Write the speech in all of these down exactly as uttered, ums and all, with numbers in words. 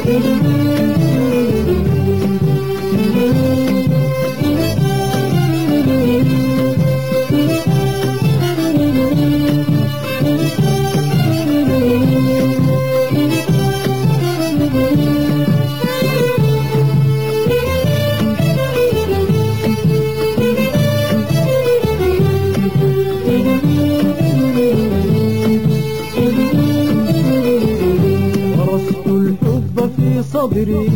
صدري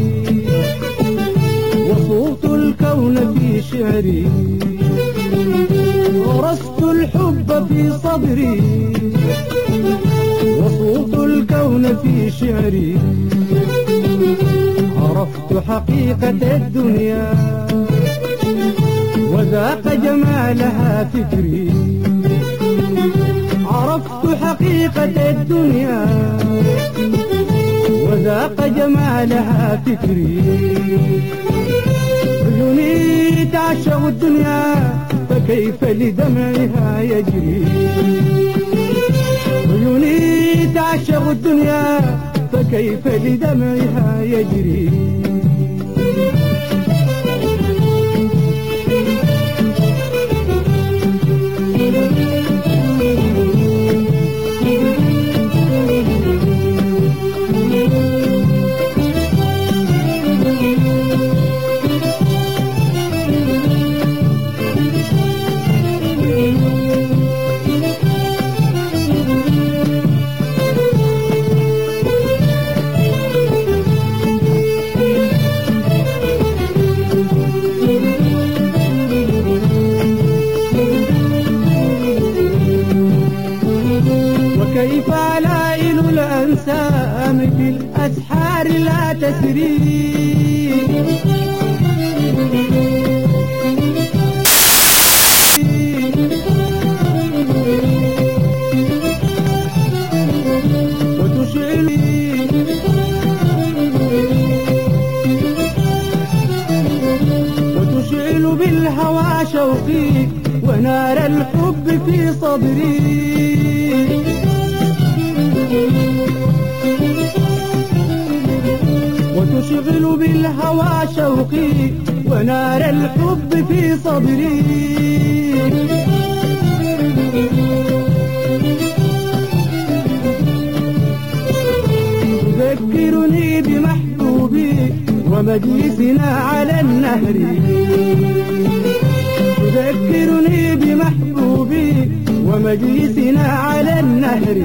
وصوت الكون في شعري، ورثت الحب في صدري وصوت الكون في شعري، عرفت حقيقة الدنيا وذاق جمالها فكري، عرفت حقيقة الدنيا وذاق جمالها فكري، عيوني تعشق الدنيا فكيف لدمعها يجري، عيوني تعشق الدنيا فكيف لدمعها يجري. كيف علائل الأنسام في الأسحار لا تسري، وتشعل وتشعل بالهوى شوقي ونار الحب في صدري، وتشغل بالهوى شوقي ونار الحب في صدري، تذكرني بمحبوبي ومجلسنا على النهر، تذكرني بمحبوبي ومجلسنا على النهر،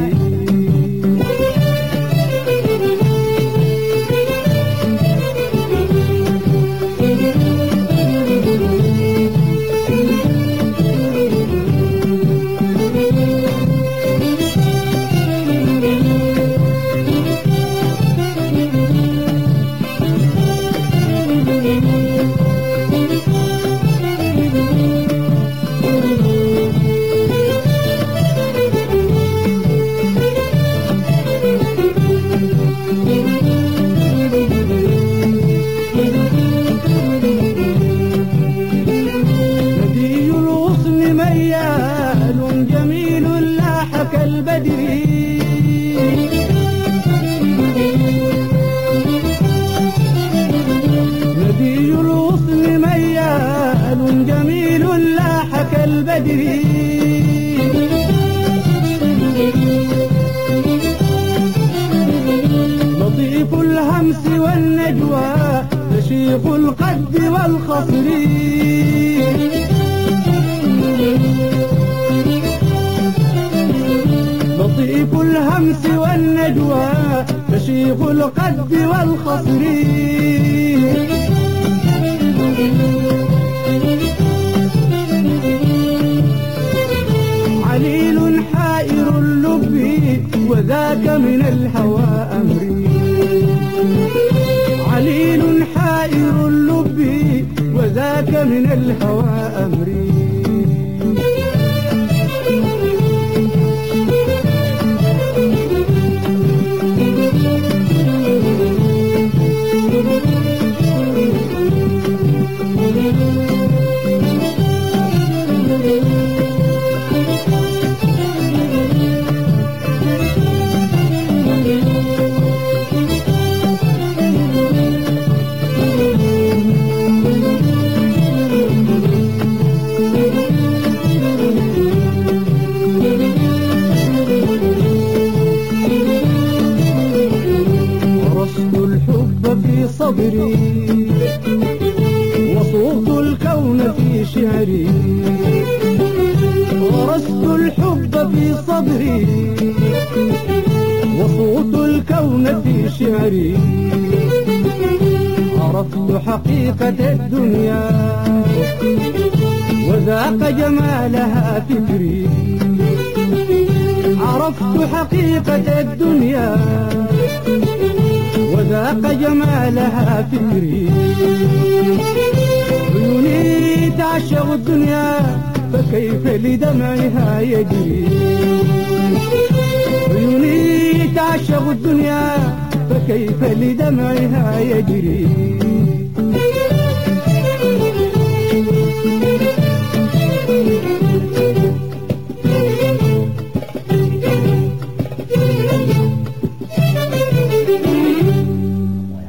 نبي الغصن ميال جميل لاح كالبدر، لطيف الهمس والنجوى رشيق القد والخصر، لطيف الهمس والنجوى رشيق القد والخصر، عليل حائر اللب وذاك من الهوى أمري، عليل حائر اللب وذاك من الهوى أمري. في صدري وصوت الكون في شعري عرفت حقيقة الدنيا وذاق جمالها فكري عرفت حقيقة الدنيا وذاق جمالها فكري عيوني تعشق الدنيا فكيف لدمعها يجري عيوني تعشق الدنيا فكيف لدمعها يجري